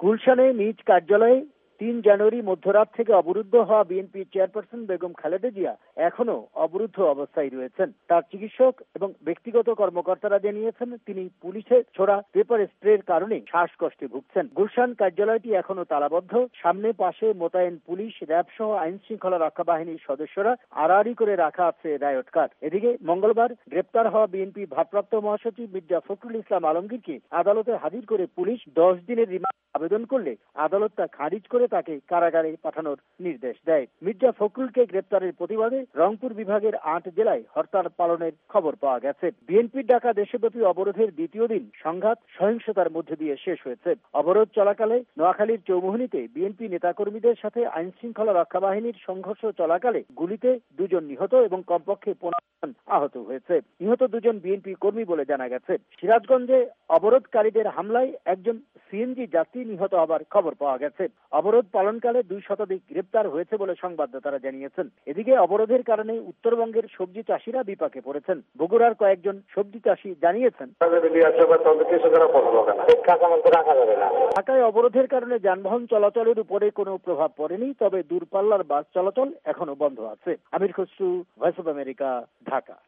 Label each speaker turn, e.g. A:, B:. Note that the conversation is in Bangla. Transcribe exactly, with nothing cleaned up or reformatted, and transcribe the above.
A: গুলশানে নিজ কার্যালয়ে তিন জানুয়ারি মধ্যরাত থেকে অবরুদ্ধ হওয়া বিএনপি চেয়ারপারসন বেগম খালেদা জিয়া এখনো অবরুদ্ধ অবস্থায় রয়েছেন। তার চিকিৎসক এবং ব্যক্তিগত কর্মকর্তারা জানিয়েছেন তিনি পুলিশের ছোড়া পেপার স্প্রের কারণে শ্বাসকষ্টে ভুগছেন। গুলশান কার্যালয়টি এখনো তালাবদ্ধ। সামনে পাশে মোতায়েন পুলিশ, র্যাব সহ আইন শৃঙ্খলা রক্ষা বাহিনীর সদস্যরা আড়াআড়ি করে রাখা আছে রায়ট কার। এদিকে মঙ্গলবার গ্রেপ্তার হওয়া বিএনপি ভারপ্রাপ্ত মহাসচিব মির্জা ফখরুল ইসলাম আলমগীরকে আদালতে হাজির করে পুলিশ দশ দিনের রিমান্ড আবেদন করলে আদালত তা খারিজ করে তাকে কারাগারে পাঠানোর নির্দেশ দেয়। মির্জা ফখরুলকে গ্রেপ্তারের প্রতিবাদে রংপুর বিভাগের আট জেলায় হরতাল পালনের খবর পাওয়া গেছে। বিএনপির ডাকা দেশব্যাপী অবরোধের দ্বিতীয় দিন সংঘাত সহিংসতার মধ্যে দিয়ে শেষ হয়েছে। অবরোধ চলাকালে নোয়াখালীর চৌমুহনীতে বিএনপি নেতাকর্মীদের সাথে আইন শৃঙ্খলা রক্ষা বাহিনীর সংঘর্ষ চলাকালে গুলিতে দুজন নিহত এবং কমপক্ষে পনেরো জন আহত হয়েছে। নিহত দুজন বিএনপি কর্মী বলে জানা গেছে। সিরাজগঞ্জে অবরোধকারীদের হামলায় একজন সিএনজি যাত্রী নিহত হবার খবর পাওয়া গেছে। অবরোধ পালনকালে দুই শতাধিক গ্রেপ্তার হয়েছে বলে সংবাদদাতারা জানিয়েছেন। এদিকে অবরোধের কারণে উত্তরবঙ্গের সবজি চাষিরা বিপাকে পড়েছেন। বগুড়ার কয়েকজন সবজি চাষি জানিয়েছেন, ঢাকায় অবরোধের কারণে যানবাহন চলাচলের উপরে কোনো প্রভাব পড়েনি, তবে দূরপাল্লার বাস চলাচল এখনো বন্ধ আছে। Amir Khasru, voice of America, Dhaka.